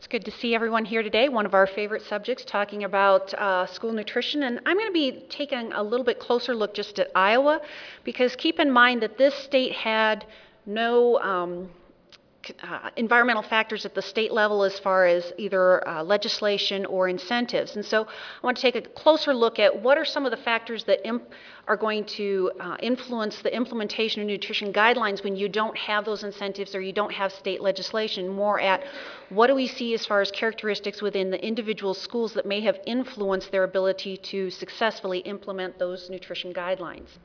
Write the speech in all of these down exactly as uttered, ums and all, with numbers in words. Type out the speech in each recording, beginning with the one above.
It's good to see everyone here today. One of our favorite subjects, talking about uh, school nutrition. And I'm going to be taking a little bit closer look just at Iowa, because keep in mind that this state had no um, Uh, environmental factors at the state level as far as either uh, legislation or incentives. And so I want to take a closer look at what are some of the factors that imp- are going to uh, influence the implementation of nutrition guidelines when you don't have those incentives or you don't have state legislation. More at what do we see as far as characteristics within the individual schools that may have influenced their ability to successfully implement those nutrition guidelines.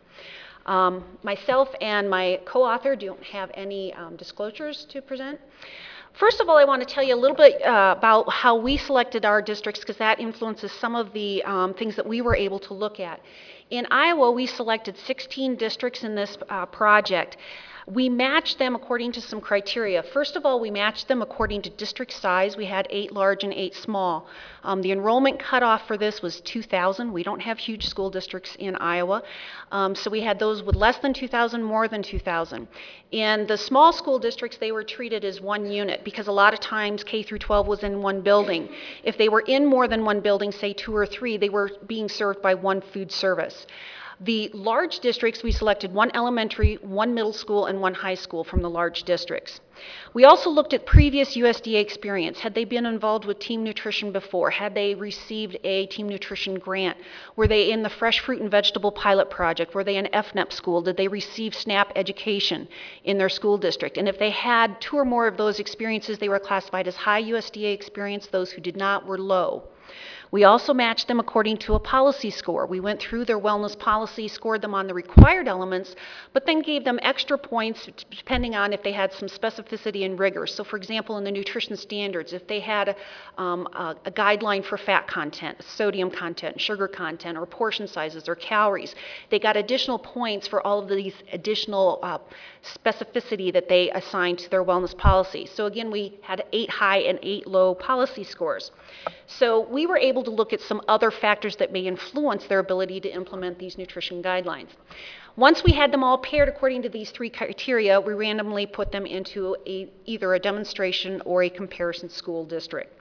Um, myself and my co-author don't have any um, disclosures to present. First of all, I want to tell you a little bit uh, about how we selected our districts, because that influences some of the um, things that we were able to look at. In Iowa, we selected sixteen districts in this uh, project. We matched them according to some criteria. First of all, we matched them according to district size. We had eight large and eight small. Um, the enrollment cutoff for this was two thousand. We don't have huge school districts in Iowa. Um, so we had those with less than two thousand, more than two thousand. In the small school districts, they were treated as one unit, because a lot of times K through twelve was in one building. If they were in more than one building, say two or three, they were being served by one food service. The large districts, we selected one elementary, one middle school, and one high school from the large districts. We also looked at previous U S D A experience. Had they been involved with team nutrition before? Had they received a team nutrition grant? Were they in the fresh fruit and vegetable pilot project? Were they in F N E P school? Did they receive SNAP education in their school district? And if they had two or more of those experiences, they were classified as high U S D A experience. Those who did not were low. We also matched them according to a policy score. We went through their wellness policy, scored them on the required elements, but then gave them extra points depending on if they had some specificity and rigor. So for example, in the nutrition standards, if they had a, um, a, a guideline for fat content, sodium content, sugar content, or portion sizes or calories, they got additional points for all of these additional uh, specificity that they assigned to their wellness policy. So again, we had eight high and eight low policy scores. So we were able to look at some other factors that may influence their ability to implement these nutrition guidelines. Once we had them all paired according to these three criteria, we randomly put them into a, either a demonstration or a comparison school district.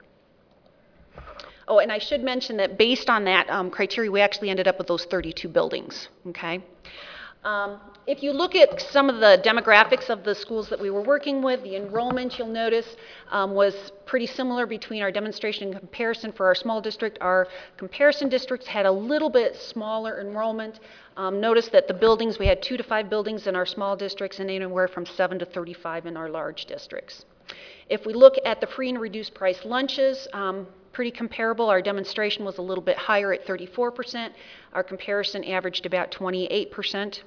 Oh, and I should mention that based on that um, criteria, we actually ended up with those thirty-two buildings, okay? Um, if you look at some of the demographics of the schools that we were working with, the enrollment, you'll notice, um, was pretty similar between our demonstration and comparison. For our small district, our comparison districts had a little bit smaller enrollment. Um, notice that the buildings, we had two to five buildings in our small districts and anywhere from seven to thirty-five in our large districts. If we look at the free and reduced price lunches, um, pretty comparable. Our demonstration was a little bit higher at thirty-four percent. Our comparison averaged about twenty-eight percent.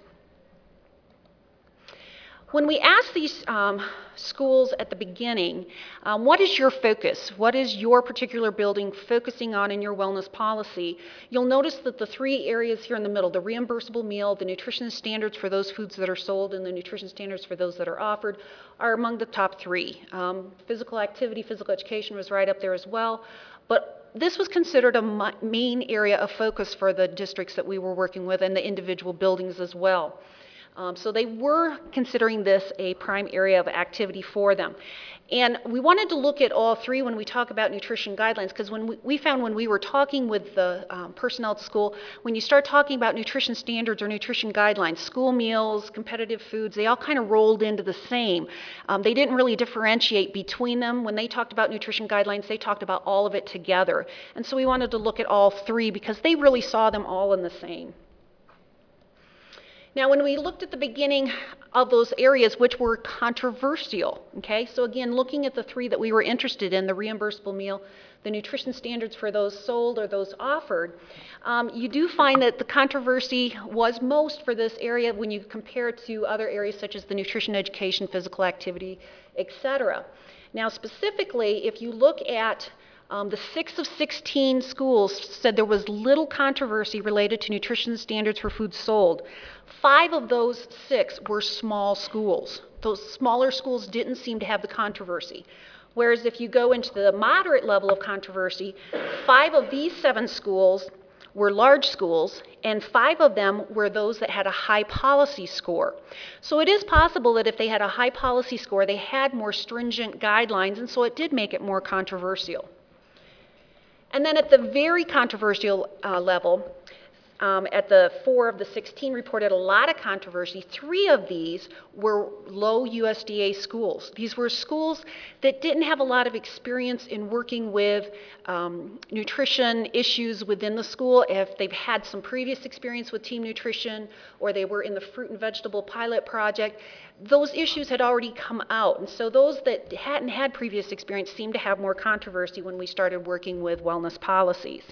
When we ask these um, schools at the beginning, um, what is your focus? What is your particular building focusing on in your wellness policy? You'll notice that the three areas here in the middle, the reimbursable meal, the nutrition standards for those foods that are sold, and the nutrition standards for those that are offered, are among the top three. Um, physical activity, physical education was right up there as well. But this was considered a main area of focus for the districts that we were working with and the individual buildings as well. Um, so they were considering this a prime area of activity for them. And we wanted to look at all three when we talk about nutrition guidelines, because when we, we found when we were talking with the um, personnel at school, when you start talking about nutrition standards or nutrition guidelines, school meals, competitive foods, they all kind of rolled into the same. Um, they didn't really differentiate between them. When they talked about nutrition guidelines, they talked about all of it together. And so we wanted to look at all three because they really saw them all in the same. Now, when we looked at the beginning of those areas which were controversial, okay, so again, looking at the three that we were interested in, the reimbursable meal, the nutrition standards for those sold or those offered, um, you do find that the controversy was most for this area when you compare it to other areas such as the nutrition education, physical activity, et cetera. Now, specifically, if you look at Um, the six of sixteen schools said there was little controversy related to nutrition standards for food sold. Five of those six were small schools. Those smaller schools didn't seem to have the controversy. Whereas if you go into the moderate level of controversy, five of these seven schools were large schools, and five of them were those that had a high policy score. So it is possible that if they had a high policy score, they had more stringent guidelines, and so it did make it more controversial. And then at the very controversial uh, level, Um, at the four of the sixteen reported a lot of controversy. Three of these were low U S D A schools. These were schools that didn't have a lot of experience in working with um, nutrition issues within the school. If they've had some previous experience with team nutrition, or they were in the fruit and vegetable pilot project, those issues had already come out. And so those that hadn't had previous experience seemed to have more controversy when we started working with wellness policies.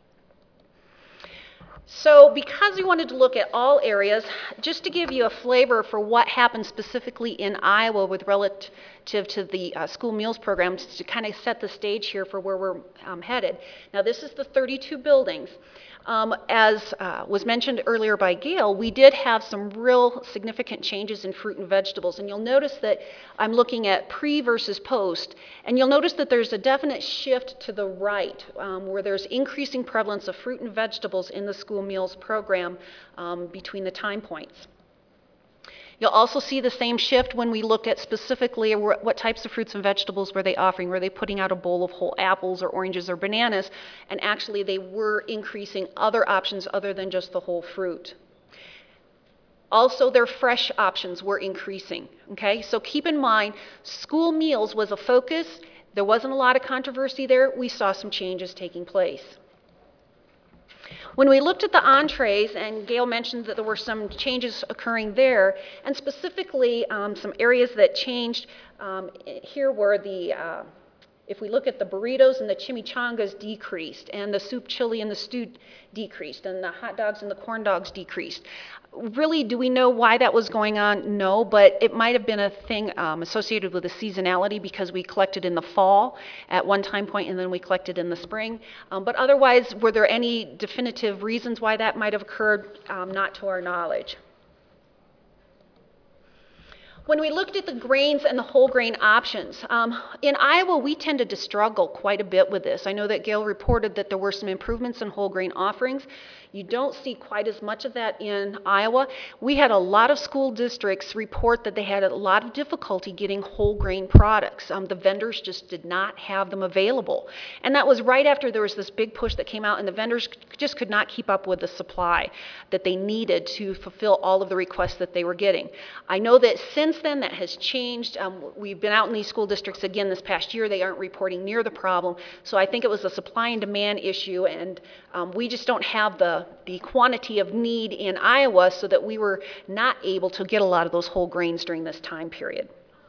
So because we wanted to look at all areas, just to give you a flavor for what happened specifically in Iowa with relative to the uh, school meals program, to kind of set the stage here for where we're um, headed. Now this is the thirty-two buildings. Um, as uh, was mentioned earlier by Gail, we did have some real significant changes in fruit and vegetables, and you'll notice that I'm looking at pre versus post, and you'll notice that there's a definite shift to the right, um, where there's increasing prevalence of fruit and vegetables in the school meals program um, between the time points. You'll also see the same shift when we looked at specifically what types of fruits and vegetables were they offering. Were they putting out a bowl of whole apples or oranges or bananas? And actually they were increasing other options other than just the whole fruit. Also, their fresh options were increasing, okay? So keep in mind, school meals was a focus. There wasn't a lot of controversy there. We saw some changes taking place. When we looked at the entrees, and Gail mentioned that there were some changes occurring there, and specifically um, some areas that changed um, here were the, uh, if we look at the burritos and the chimichangas decreased, and the soup chili and the stew decreased, and the hot dogs and the corn dogs decreased. Really, do we know why that was going on? No, but it might have been a thing um, associated with the seasonality, because we collected in the fall at one time point and then we collected in the spring. Um, but otherwise, were there any definitive reasons why that might have occurred? Um, not to our knowledge. When we looked at the grains and the whole grain options, um, in Iowa we tended to struggle quite a bit with this. I know that Gail reported that there were some improvements in whole grain offerings. You don't see quite as much of that in Iowa. We had a lot of school districts report that they had a lot of difficulty getting whole grain products. Um, the vendors just did not have them available. And that was right after there was this big push that came out, and the vendors just could not keep up with the supply that they needed to fulfill all of the requests that they were getting. I know that since then that has changed. Um, we've been out in these school districts again this past year. They aren't reporting near the problem. So I think it was a supply and demand issue, and um, we just don't have the, the quantity of need in Iowa, so that we were not able to get a lot of those whole grains during this time period.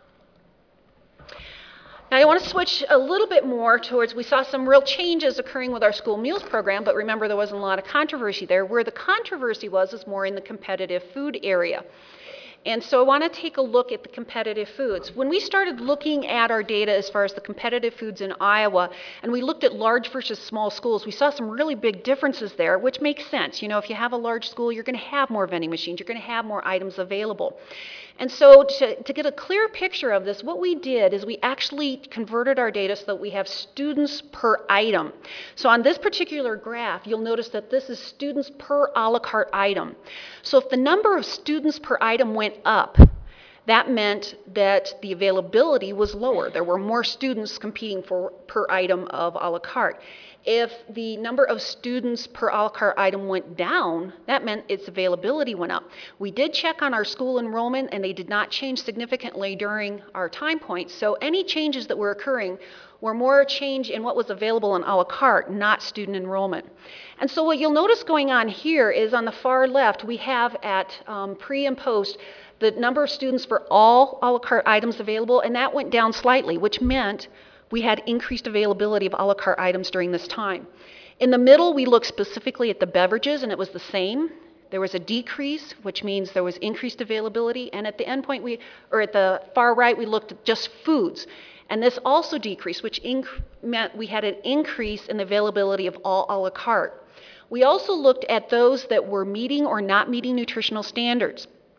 Now I want to switch a little bit more towards, we saw some real changes occurring with our school meals program, but remember there wasn't a lot of controversy there. Where the controversy was is more in the competitive food area. And so I want to take a look at the competitive foods. When we started looking at our data as far as the competitive foods in Iowa, and we looked at large versus small schools, we saw some really big differences there, which makes sense. You know, if you have a large school, you're going to have more vending machines, you're going to have more items available. And so to, to get a clear picture of this, what we did is we actually converted our data so that we have students per item. So on this particular graph, you'll notice that this is students per a la carte item. So if the number of students per item went up, that meant that the availability was lower. There were more students competing for per item of a la carte. If the number of students per a la carte item went down, that meant its availability went up. We did check on our school enrollment, and they did not change significantly during our time points. So any changes that were occurring were more a change in what was available in a la carte, not student enrollment. And so what you'll notice going on here is on the far left, we have at um, pre and post the number of students for all a la carte items available, and that went down slightly, which meant we had increased availability of a la carte items during this time. In the middle, we looked specifically at the beverages, and it was the same. There was a decrease, which means there was increased availability, and at the end point, we, or at the far right, we looked at just foods. And this also decreased, which meant we had an increase in the availability of all a la carte. We also looked at those that were meeting or not meeting nutritional standards.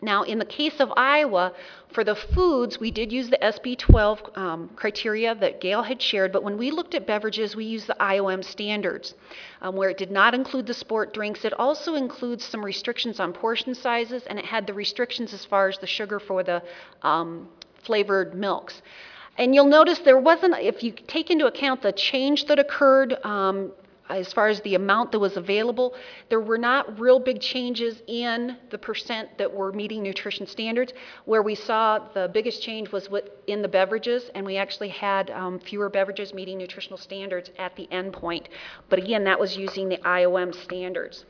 Now, in the case of Iowa, for the foods, we did use the S B twelve um, criteria that Gail had shared, but when we looked at beverages, we used the I O M standards, um, where it did not include the sport drinks. It also includes some restrictions on portion sizes, and it had the restrictions as far as the sugar for the um, flavored milks. And you'll notice there wasn't, if you take into account the change that occurred um, as far as the amount that was available, there were not real big changes in the percent that were meeting nutrition standards. Where we saw the biggest change was in the beverages, and we actually had um, fewer beverages meeting nutritional standards at the end point. But again, that was using the I O M standards.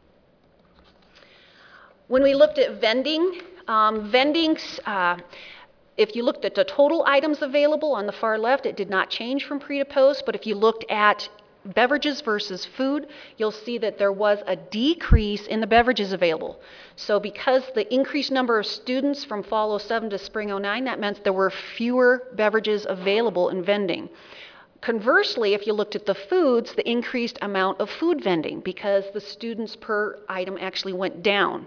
When we looked at vending, um, vending, uh, if you looked at the total items available on the far left, it did not change from pre to post, but if you looked at beverages versus food, you'll see that there was a decrease in the beverages available. So because the increased number of students from fall oh seven to spring oh nine, that meant there were fewer beverages available in vending. Conversely, if you looked at the foods, the increased amount of food vending because the students per item actually went down.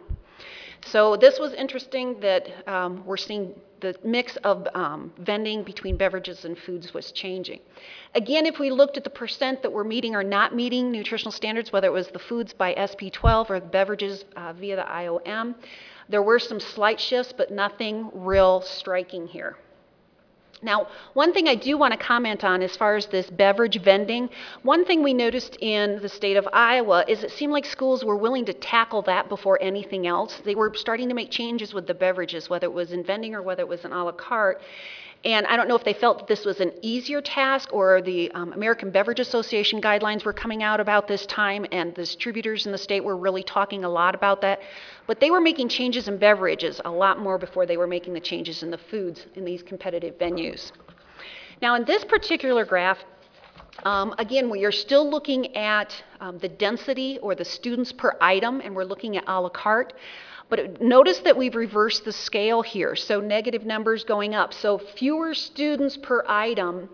So this was interesting that um, we're seeing the mix of um, vending between beverages and foods was changing. Again, if we looked at the percent that were meeting or not meeting nutritional standards, whether it was the foods by S B twelve or the beverages uh, via the I O M, there were some slight shifts, but nothing real striking here. Now, one thing I do want to comment on as far as this beverage vending, one thing we noticed in the state of Iowa is it seemed like schools were willing to tackle that before anything else. They were starting to make changes with the beverages, whether it was in vending or whether it was an a la carte. And I don't know if they felt that this was an easier task or the um, American Beverage Association guidelines were coming out about this time and the distributors in the state were really talking a lot about that. But they were making changes in beverages a lot more before they were making the changes in the foods in these competitive venues. Now in this particular graph, um, again, we are still looking at um, the density or the students per item, and we're looking at a la carte. But notice that we've reversed the scale here, so negative numbers going up. So fewer students per item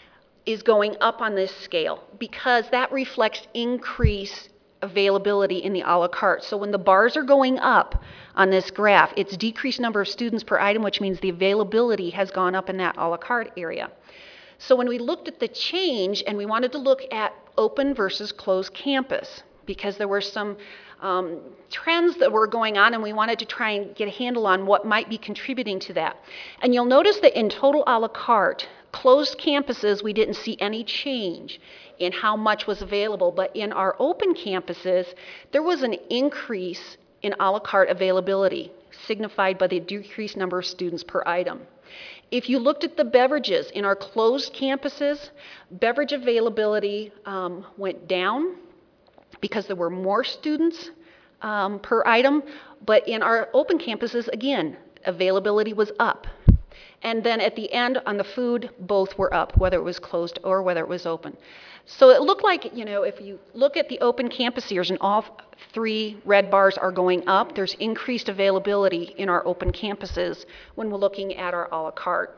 is going up on this scale because that reflects increased availability in the a la carte. So when the bars are going up on this graph, it's decreased number of students per item, which means the availability has gone up in that a la carte area. So when we looked at the change and we wanted to look at open versus closed campus, because there were some um, trends that were going on and we wanted to try and get a handle on what might be contributing to that. And you'll notice that in total a la carte, closed campuses, we didn't see any change in how much was available, but in our open campuses, there was an increase in a la carte availability, signified by the decreased number of students per item. If you looked at the beverages in our closed campuses, beverage availability um, went down because there were more students um, per item, but in our open campuses, again, availability was up. And then at the end on the food, both were up, whether it was closed or whether it was open. So it looked like, you know, if you look at the open campus years and all three red bars are going up, there's increased availability in our open campuses when we're looking at our a la carte.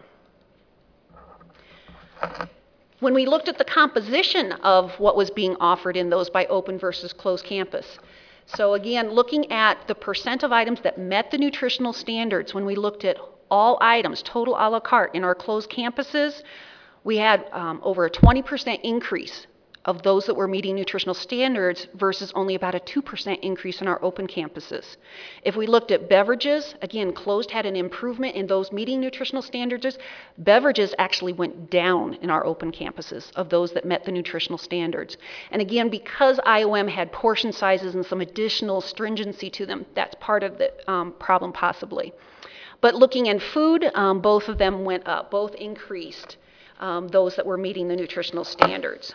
When we looked at the composition of what was being offered in those by open versus closed campus, so again, looking at the percent of items that met the nutritional standards, when we looked at all items, total a la carte in our closed campuses, we had um, over a twenty percent increase of those that were meeting nutritional standards versus only about a two percent increase in our open campuses. If we looked at beverages, again, closed had an improvement in those meeting nutritional standards. Beverages actually went down in our open campuses of those that met the nutritional standards. And again, because I O M had portion sizes and some additional stringency to them, that's part of the um, problem possibly. But looking in food, um, both of them went up, both increased, um, those that were meeting the nutritional standards.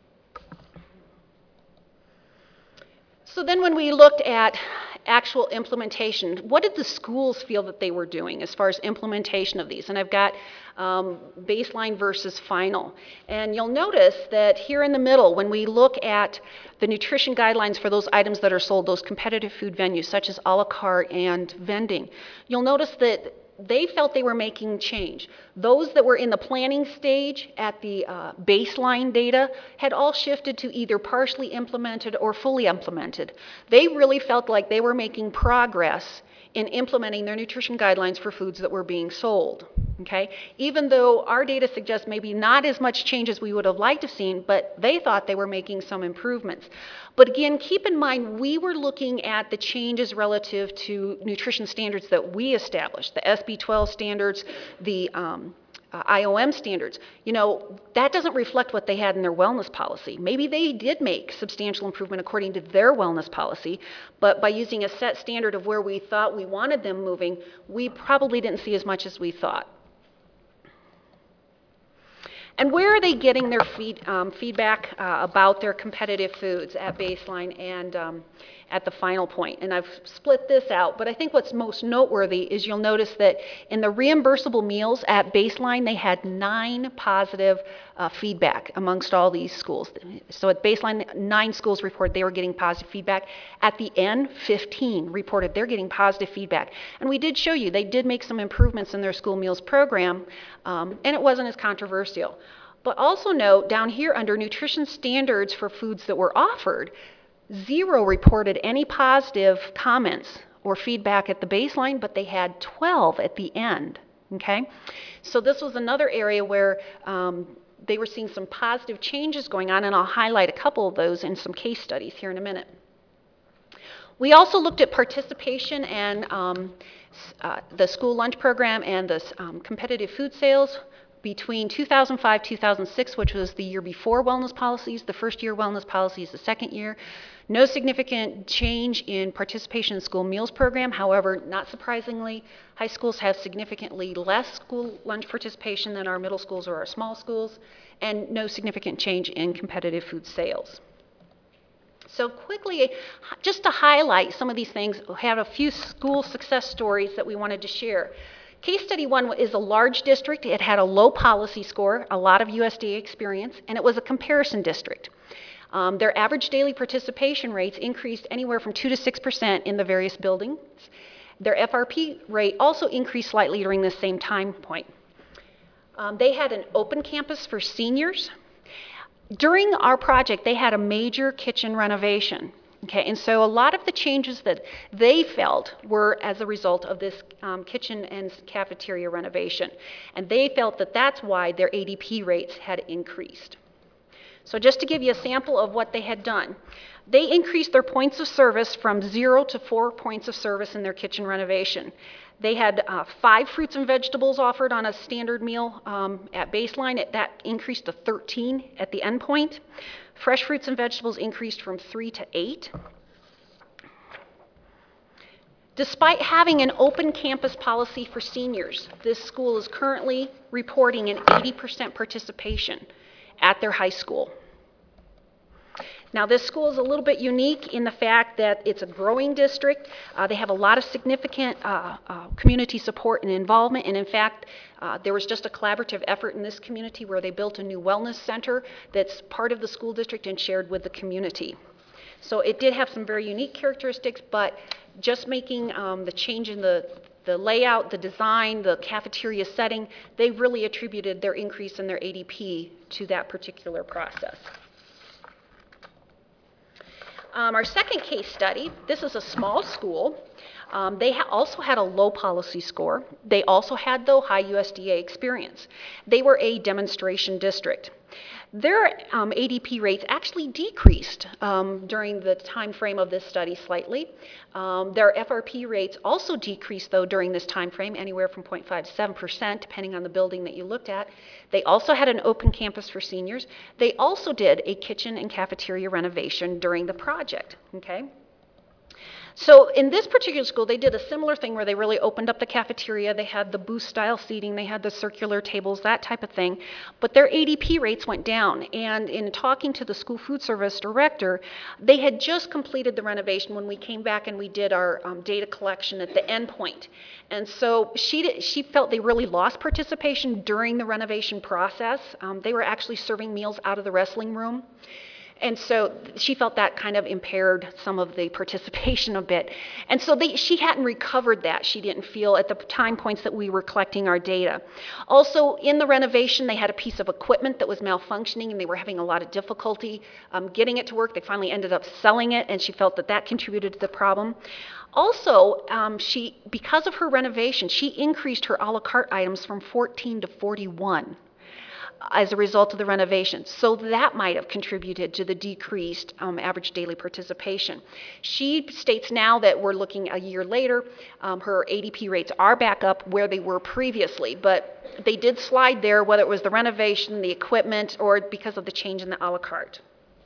So then when we looked at actual implementation, what did the schools feel that they were doing as far as implementation of these? And I've got um, baseline versus final. And you'll notice that here in the middle, when we look at the nutrition guidelines for those items that are sold, those competitive food venues such as a la carte and vending, you'll notice that they felt they were making change. Those that were in the planning stage at the uh, baseline data had all shifted to either partially implemented or fully implemented. They really felt like they were making progress in implementing their nutrition guidelines for foods that were being sold. Okay? Even though our data suggests maybe not as much change as we would have liked to have seen, but they thought they were making some improvements. But again, keep in mind, we were looking at the changes relative to nutrition standards that we established, the S B twelve standards, the um, uh, I O M standards. You know, that doesn't reflect what they had in their wellness policy. Maybe they did make substantial improvement according to their wellness policy, but by using a set standard of where we thought we wanted them moving, we probably didn't see as much as we thought. And where are they getting their feed, um, feedback uh, about their competitive foods at baseline and um, at the final point? And I've split this out, but I think what's most noteworthy is you'll notice that in the reimbursable meals at baseline, they had nine positive uh, feedback amongst all these schools. So at baseline, nine schools reported they were getting positive feedback. At the end, fifteen reported they're getting positive feedback. And we did show you, they did make some improvements in their school meals program, um, and it wasn't as controversial. But also note down here under nutrition standards for foods that were offered, zero reported any positive comments or feedback at the baseline, but they had twelve at the end, okay? So this was another area where um, they were seeing some positive changes going on, and I'll highlight a couple of those in some case studies here in a minute. We also looked at participation and um, uh, the school lunch program and the um, competitive food sales between two thousand five, two thousand six, which was the year before wellness policies. The first year wellness policies, the second year. No significant change in participation in school meals program. However, not surprisingly, high schools have significantly less school lunch participation than our middle schools or our small schools, and no significant change in competitive food sales. So quickly, just to highlight some of these things, we have a few school success stories that we wanted to share. Case study one is a large district. It had a low policy score, a lot of U S D A experience, and it was a comparison district. Um, their average daily participation rates increased anywhere from two to six percent in the various buildings. Their F R P rate also increased slightly during this same time point. Um, they had an open campus for seniors. During our project, they had a major kitchen renovation. Okay, and so a lot of the changes that they felt were as a result of this um, kitchen and cafeteria renovation. And they felt that that's why their A D P rates had increased. So just to give you a sample of what they had done, they increased their points of service from zero to four points of service in their kitchen renovation. They had uh, five fruits and vegetables offered on a standard meal um, at baseline. That increased to thirteen at the end point. Fresh fruits and vegetables increased from three to eight. Despite having an open campus policy for seniors, this school is currently reporting an eighty percent participation at their high school. Now, this school is a little bit unique in the fact that it's a growing district. Uh, they have a lot of significant uh, uh, community support and involvement, and in fact, uh, there was just a collaborative effort in this community where they built a new wellness center that's part of the school district and shared with the community. So it did have some very unique characteristics, but just making um, the change in the the layout, the design, the cafeteria setting, they really attributed their increase in their A D P to that particular process. Um, our second case study, this is a small school. Um, they ha also had a low policy score. They also had, though, high U S D A experience. They were a demonstration district. Their um, A D P rates actually decreased um, during the time frame of this study slightly. Um, their F R P rates also decreased, though, during this time frame, anywhere from zero point five to seven percent, depending on the building that you looked at. They also had an open campus for seniors. They also did a kitchen and cafeteria renovation during the project, okay? So in this particular school, they did a similar thing where they really opened up the cafeteria. They had the booth-style seating. They had the circular tables, that type of thing. But their A D P rates went down. And in talking to the school food service director, they had just completed the renovation when we came back and we did our um, data collection at the end point. And so she, did, she felt they really lost participation during the renovation process. Um, they were actually serving meals out of the wrestling room. And so she felt that kind of impaired some of the participation a bit. And so they, she hadn't recovered that, she didn't feel, at the time points that we were collecting our data. Also, in the renovation, they had a piece of equipment that was malfunctioning, and they were having a lot of difficulty um, getting it to work. They finally ended up selling it, and she felt that that contributed to the problem. Also, um, she, because of her renovation, she increased her a la carte items from fourteen to forty-one. As a result of the renovation. So that might have contributed to the decreased um, average daily participation. She states now that we're looking a year later, um, her A D P rates are back up where they were previously, but they did slide there, whether it was the renovation, the equipment, or because of the change in the a la carte.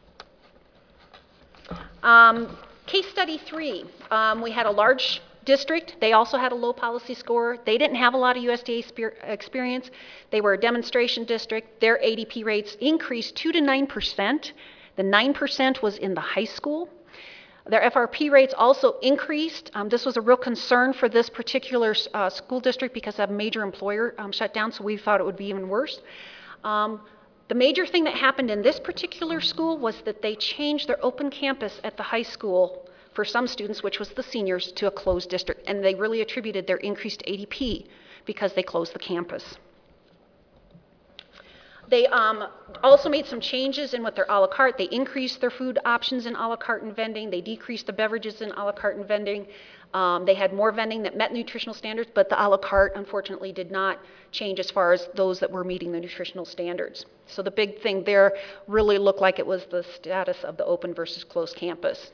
Um, case study three, um, we had a large district. They also had a low policy score. They didn't have a lot of U S D A experience. They were a demonstration district. Their A D P rates increased two to nine percent. The nine percent was in the high school. Their F R P rates also increased. Um, this was a real concern for this particular uh, school district because of a major employer um, shut down, so we thought it would be even worse. Um, the major thing that happened in this particular school was that they changed their open campus at the high school for some students, which was the seniors, to a closed district. And they really attributed their increased A D P because they closed the campus. They um, also made some changes in what their a la carte. They increased their food options in a la carte and vending. They decreased the beverages in a la carte and vending. Um, they had more vending that met nutritional standards, but the a la carte, unfortunately, did not change as far as those that were meeting the nutritional standards. So the big thing there really looked like it was the status of the open versus closed campus.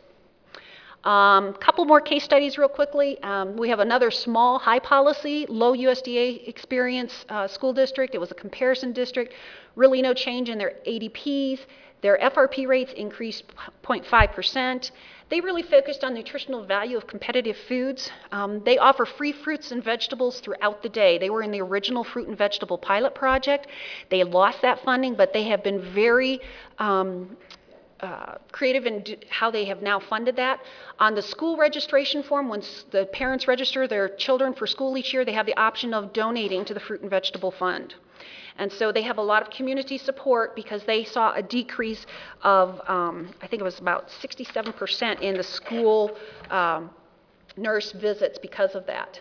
A um, couple more case studies real quickly. Um, we have another small, high policy, low U S D A experience uh, school district. It was a comparison district. Really no change in their A D Ps. Their F R P rates increased zero point five percent. They really focused on nutritional value of competitive foods. Um, they offer free fruits and vegetables throughout the day. They were in the original fruit and vegetable pilot project. They lost that funding, but they have been very um, Uh, creative in how they have now funded that. On the school registration form, once the parents register their children for school each year, they have the option of donating to the Fruit and Vegetable Fund. And so they have a lot of community support because they saw a decrease of, um, I think it was about sixty-seven percent in the school um, nurse visits because of that.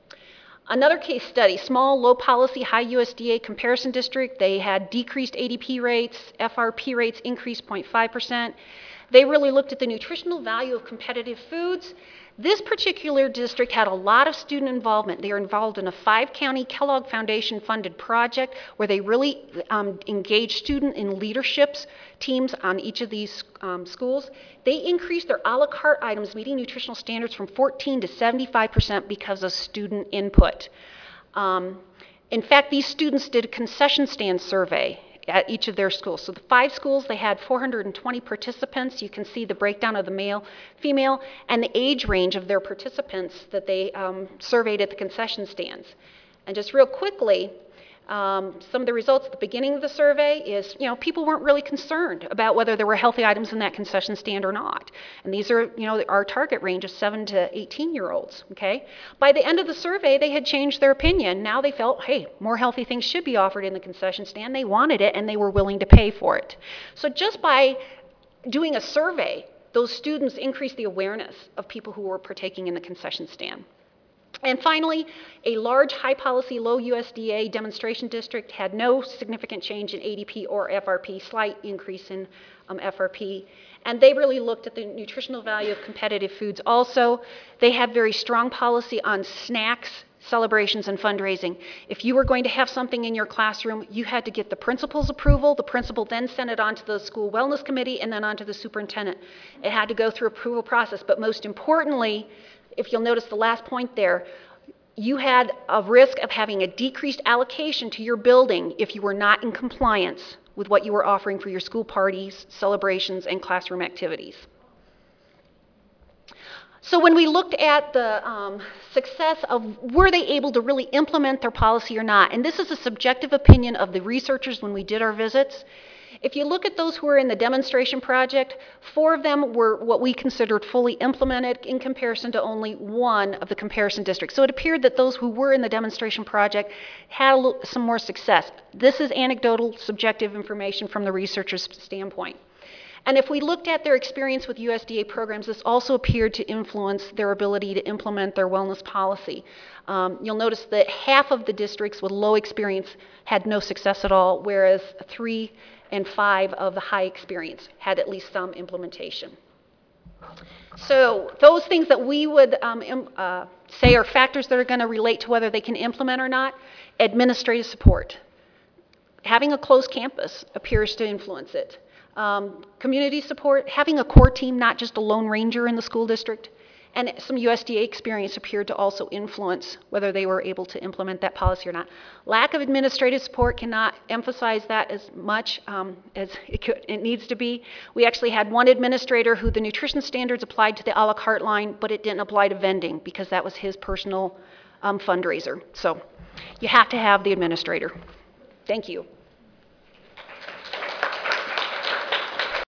Another case study, small, low policy, high U S D A comparison district. They had decreased A D P rates, F R P rates increased zero point five percent. They really looked at the nutritional value of competitive foods. This particular district had a lot of student involvement. They are involved in a five-county Kellogg Foundation funded project where they really um, engaged student in leaderships teams on each of these um, schools. They increased their a la carte items meeting nutritional standards from fourteen to seventy-five percent because of student input. Um, in fact, these students did a concession stand survey at each of their schools. So the five schools, they had four hundred twenty participants. You can see the breakdown of the male, female, and the age range of their participants that they um, surveyed at the concession stands. And just real quickly, um, some of the results at the beginning of the survey is, you know, people weren't really concerned about whether there were healthy items in that concession stand or not. And these are, you know, our target range of seven to eighteen year olds, okay? By the end of the survey, they had changed their opinion. Now they felt, hey, more healthy things should be offered in the concession stand. They wanted it and they were willing to pay for it. So just by doing a survey, those students increased the awareness of people who were partaking in the concession stand. And finally, a large high policy, low U S D A demonstration district had no significant change in A D P or F R P, slight increase in um, F R P. And they really looked at the nutritional value of competitive foods also. They had very strong policy on snacks, celebrations, and fundraising. If you were going to have something in your classroom, you had to get the principal's approval. The principal then sent it on to the school wellness committee and then on to the superintendent. It had to go through approval process, but most importantly, if you'll notice the last point there, you had a risk of having a decreased allocation to your building if you were not in compliance with what you were offering for your school parties, celebrations, and classroom activities. So when we looked at the um, success of were they able to really implement their policy or not, and this is a subjective opinion of the researchers when we did our visits, if you look at those who were in the demonstration project, four of them were what we considered fully implemented in comparison to only one of the comparison districts. So it appeared that those who were in the demonstration project had a little, some more success. This is anecdotal, subjective information from the researcher's standpoint. And if we looked at their experience with U S D A programs, this also appeared to influence their ability to implement their wellness policy. Um, you'll notice that half of the districts with low experience had no success at all, whereas three and five of the high experience had at least some implementation. So those things that we would um, im- uh, say are factors that are going to relate to whether they can implement or not: administrative support. Having a closed campus appears to influence it. Um, community support, having a core team, not just a lone ranger in the school district, and some U S D A experience appeared to also influence whether they were able to implement that policy or not. Lack of administrative support cannot emphasize that as much um, as it, could, it needs to be. We actually had one administrator who the nutrition standards applied to the a la carte line, but it didn't apply to vending because that was his personal um, fundraiser. So you have to have the administrator. Thank you.